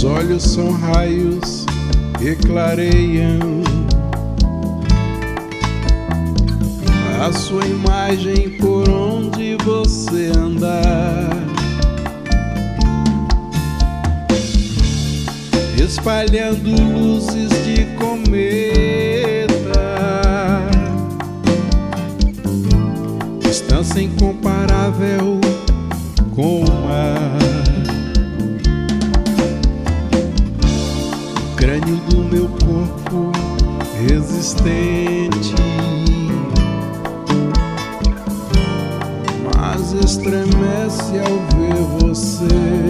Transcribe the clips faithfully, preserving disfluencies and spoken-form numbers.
olhos são raios que clareiam a sua imagem por onde você andar, espalhando luzes de cometa, distância incomparável com o mar. O crânio do meu corpo resistente, mas estremece ao ver você.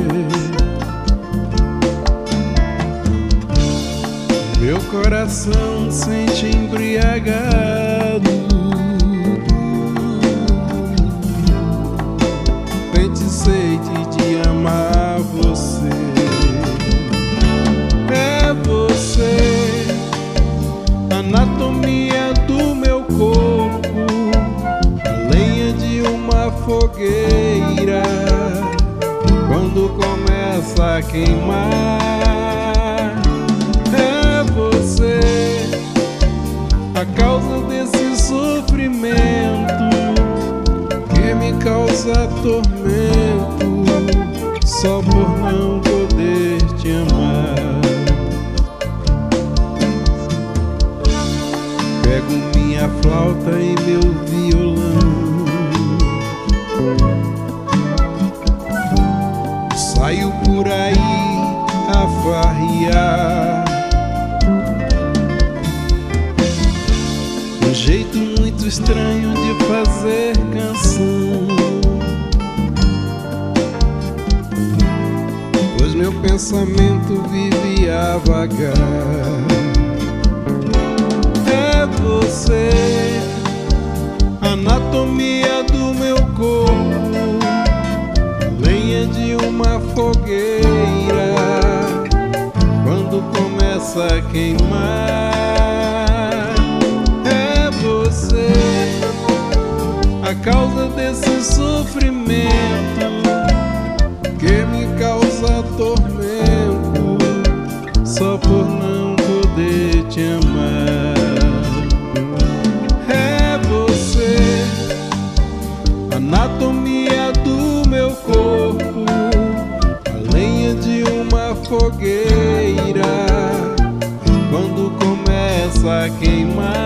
Meu coração sente embriagado, feiticeite de amar você. É você, anatomia do meu corpo, a lenha de uma fogueira quando começa a queimar. É você, a causa desse sofrimento que me causa tormento só por não poder te amar. Pego minha flauta e meu violão, saio por aí a farrear, um jeito muito estranho de fazer canção, pois meu pensamento vive a vagar. É você, anatomia do meu corpo, lenha de uma fogueira quando começa a queimar. É você, a causa desse sofrimento que me causa tormento só por não poder te amar. É você, anatomia do meu corpo, a lenha de uma fogueira quando começa a queimar.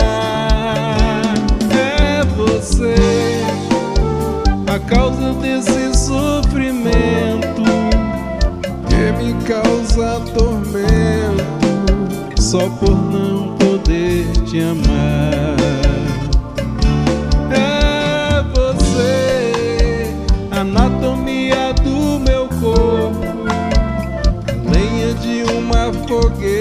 É você, a causa desse sofrimento que me causa tormento só por não poder te amar. É você, anatomia do meu corpo, lenha de uma fogueira